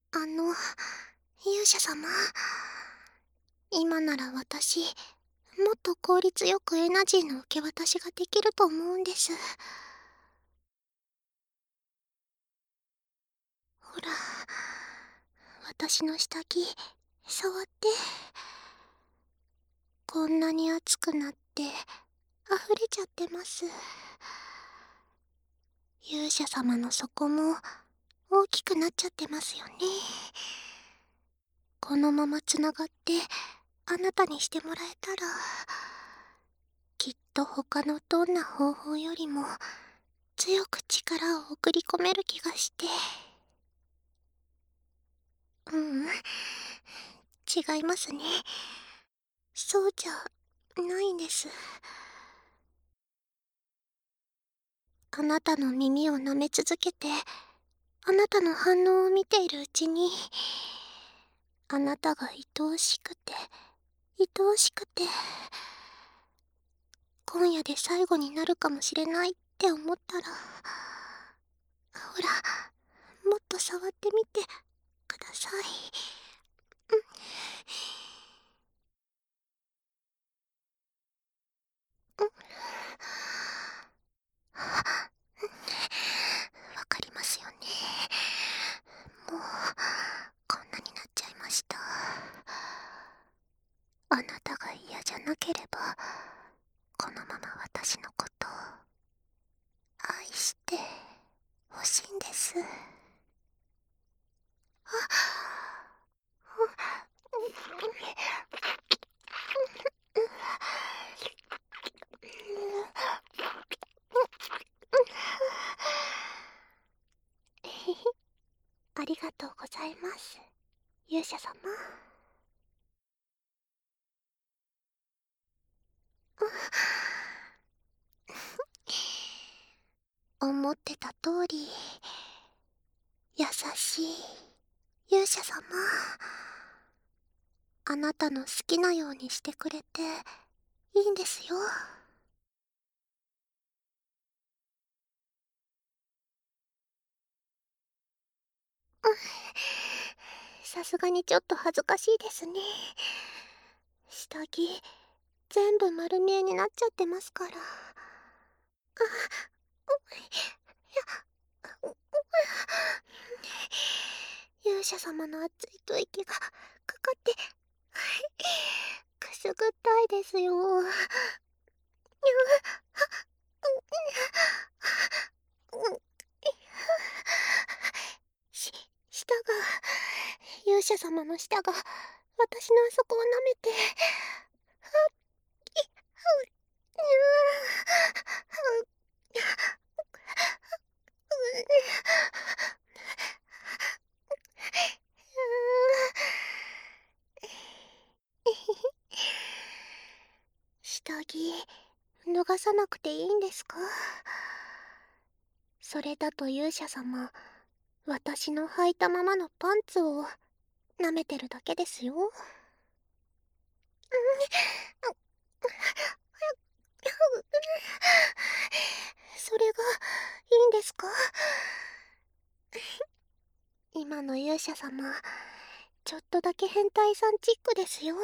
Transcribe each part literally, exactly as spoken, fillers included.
あの、勇者様。今なら私、もっと効率よくエナジーの受け渡しができると思うんです。ほら、私の下着、触って。こんなに熱くなって、溢れちゃってます。勇者様の底も、大きくなっちゃってますよね。このままつながって、あなたにしてもらえたら、きっと他のどんな方法よりも、強く力を送り込める気がして。ううん、違いますね。そうじゃないんです。あなたの耳を舐め続けて、あなたの反応を見ているうちに、あなたが愛おしくて、愛おしくて、今夜で最後になるかもしれないって思ったら、ほら、もっと触ってみてください。うん、うん、わかりますよね。もう、こんなになっちゃいました。あなたが嫌じゃなければ、このまま私のことを愛してほしいんです。ありがとうございます、勇者様。思ってた通り、優しい勇者様。あなたの好きなようにしてくれていいんですよ。さすがにちょっと恥ずかしいですね。下着全部丸見えになっちゃってますから。あ、いや、勇者様の熱い吐息がかかってくすぐったいですよ。し、舌が、勇者様の舌が、私のあそこを舐めて、下着、脱がさなくていいんですか？それだと勇者様、私の履いたままのパンツを舐めてるだけですよ。それがいいんですか？今の勇者様、ちょっとだけ変態さんチックですよ。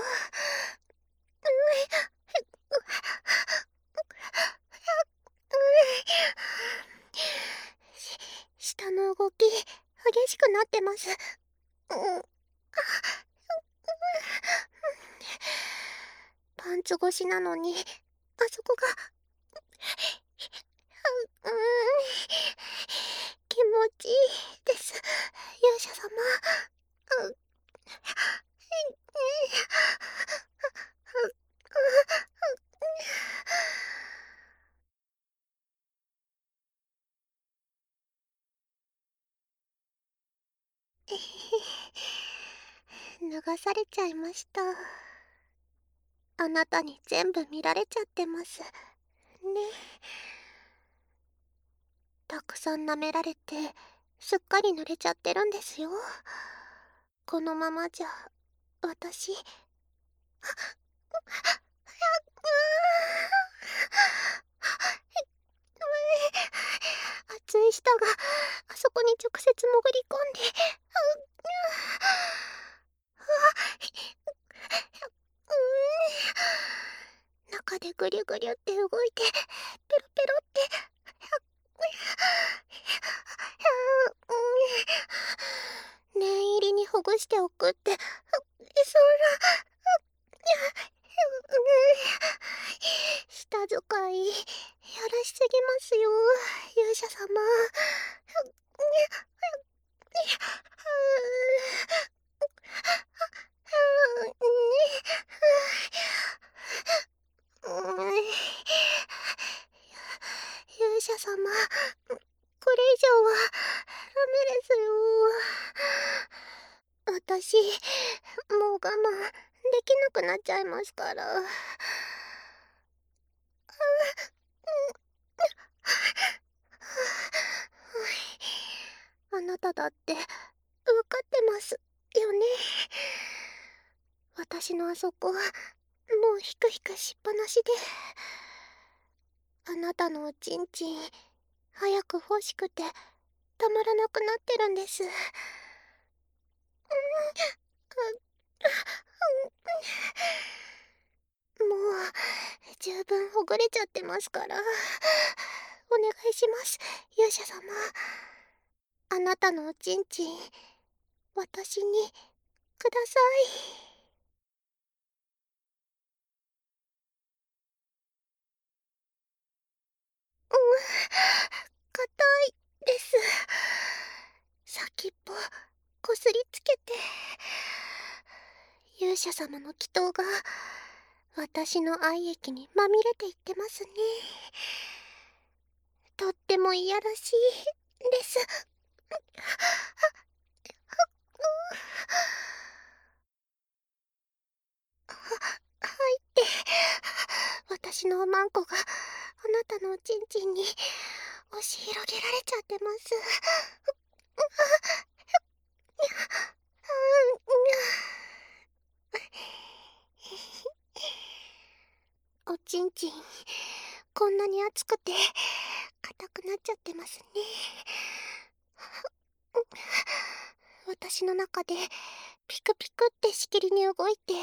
し下の動き激しくなってます。うん、パンツ越しなのに、あそこが、うーん、気持ちいいです、勇者様。うん、脱がされちゃいました。あなたに全部見られちゃってますね。たくさん舐められて、すっかり濡れちゃってるんですよ。このままじゃ、私、熱い舌があそこに直接潜り込んで、 中でぐりゅぐりゅって動いて、ペロペロって、念入りにほぐしておくって、そんな、舌遣い、やらしすぎますよ、勇者様。勇者様、これ以上はダメですよ。私、もう我慢できなくなっちゃいますから。あなただって分かってますよね。私のあそこもうヒクヒクしっぱなしで、あなたのおちんちん早く欲しくてたまらなくなってるんです。もう十分ほぐれちゃってますから、お願いします、勇者様。あなたのおちんちん私にください。うん、硬いです。先っぽこすりつけて、勇者様の祈祷が私の愛液にまみれていってますね。とってもいやらしいです。入って、私のおまんこがあなたのおちんちんに押し広げられちゃってます。おちんちんこんなに熱くて硬くなっちゃってますね。私の中でピクピクってしきりに動いて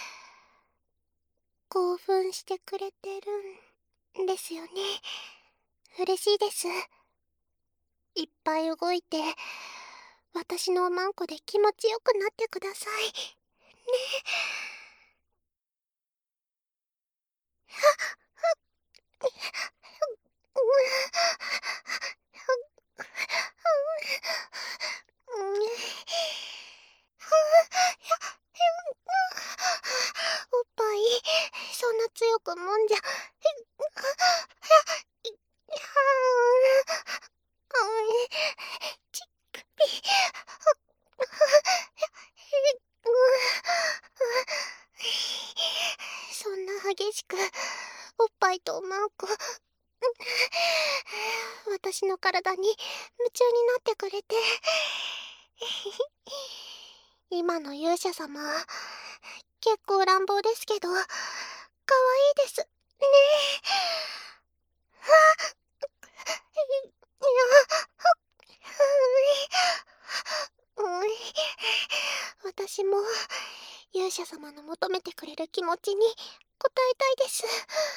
興奮してくれてるんですよね。嬉しいです。いっぱい動いて私のおまんこで気持ちよくなってくださいね。おっぱいそんな強くもんじゃちっくぴそんな激しくおっぱいとおまんこ私の体に夢中になってくれて、今の勇者様結構乱暴ですけど可愛いですね。私も勇者様の求めてくれる気持ちに応えたいです。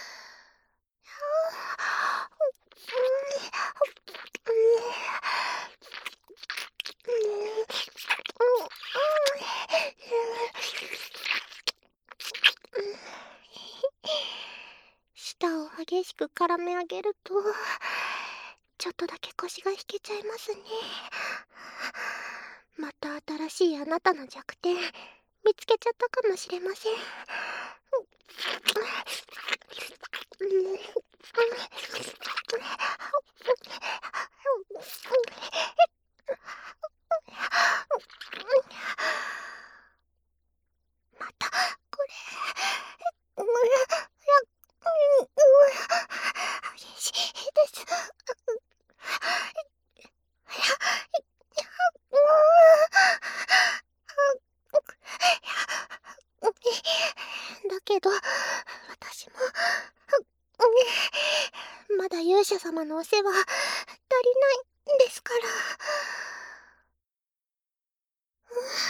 舌を激しく絡め上げるとちょっとだけ腰が引けちゃいますね。また新しいあなたの弱点見つけちゃったかもしれません。またこれ激しいです。だけど私もまだ勇者様のお世話足りないんですから。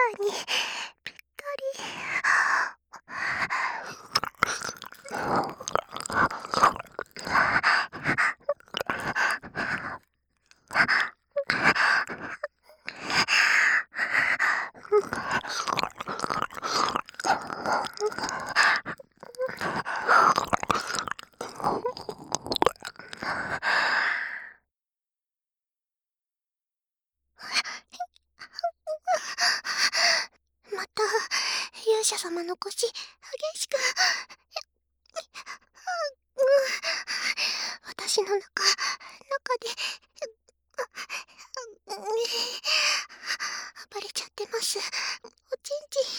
にぴったり。また勇者様の腰激しく。私の中中で暴れちゃってます。おちんちん。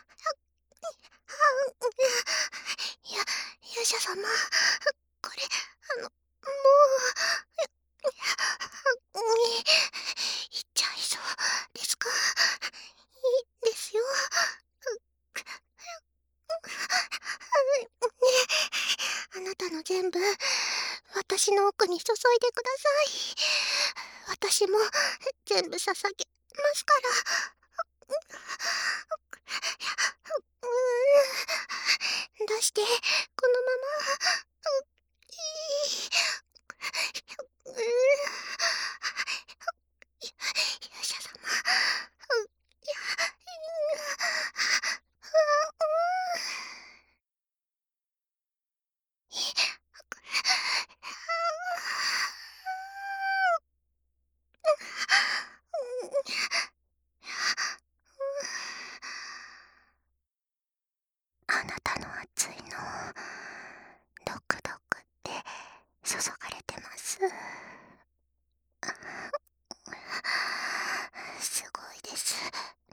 いや、勇者様、これあのもう行っちゃいそうですか？いいですよ。あなたの全部私の奥に注いでください。私も全部捧げますから。出して、このまま。勇者様。あなたの熱いのドクドクって注がれてます。すごいですね。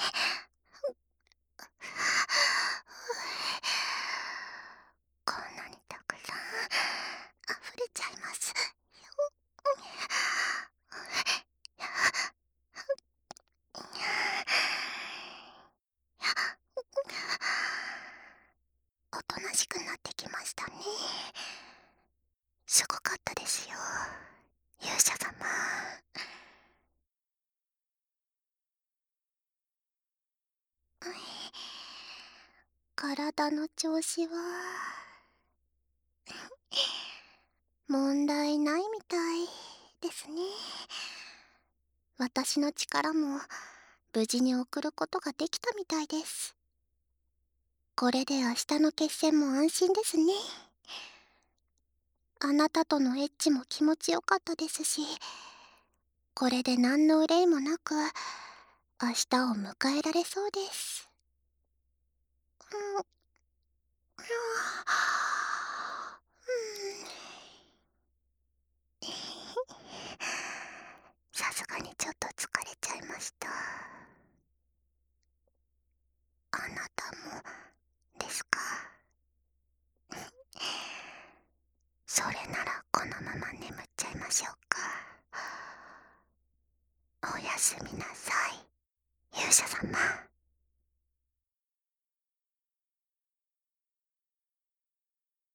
こんなにたくさん溢れちゃいますよ。おとなしくなってきましたね。すごかったですよ、勇者様。体の調子は問題ないみたいですね。私の力も無事に送ることができたみたいです。これで明日の決戦も安心ですね。あなたとのエッチも気持ちよかったですし、これで何の憂いもなく明日を迎えられそうです。うん、さすがにちょっと疲れちゃいました。あなたもですか？それならこのまま眠っちゃいましょうか。おやすみなさい、勇者様。